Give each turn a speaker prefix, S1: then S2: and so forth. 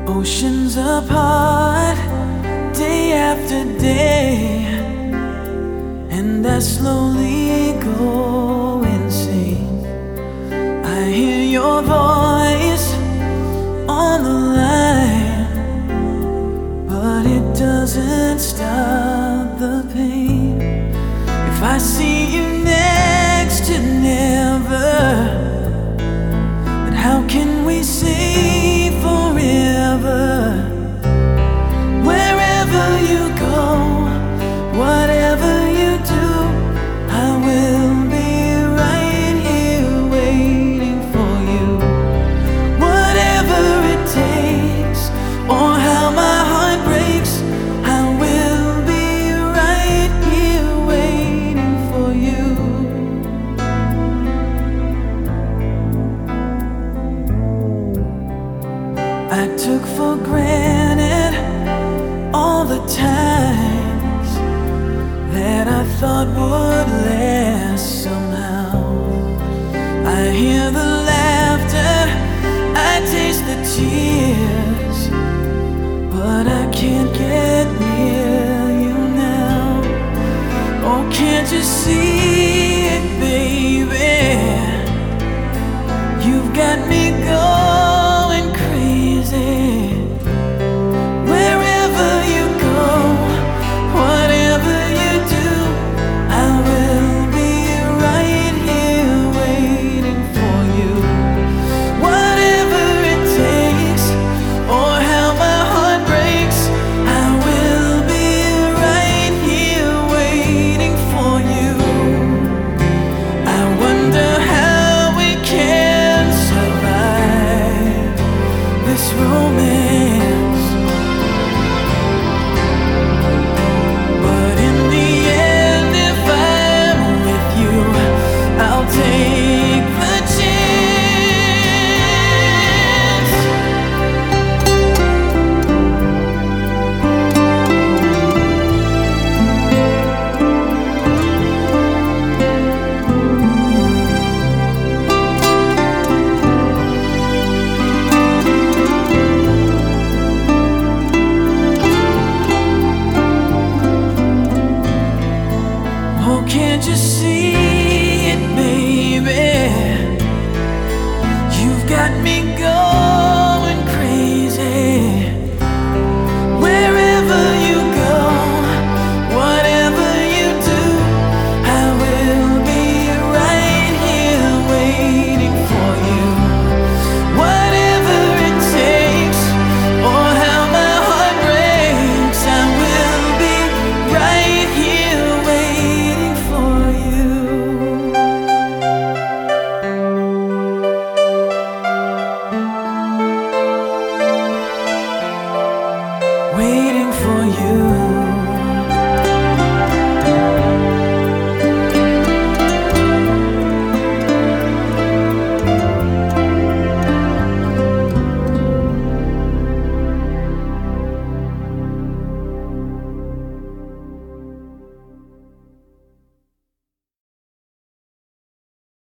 S1: Oceans apart, day after day, and I slowly go insane. I hear your voice on the line, but it doesn't stop the pain. If I see you next to never, then how can we say forever? Wherever you go, whatever you do, I will be right here waiting for you. Whatever it takes, or how my heart breaks, I will be right here waiting for you. I took for granted all the times that I thought would last somehow. I hear the laughter, I taste the tears, but I can't get near you now. Oh, can't you see it, baby? You've got me going crazy. Wherever you go, whatever you do, I will be right here waiting for you. Whatever it takes, or how my heart breaks, I will be right here waiting for you. I wonder how we can survive this romance.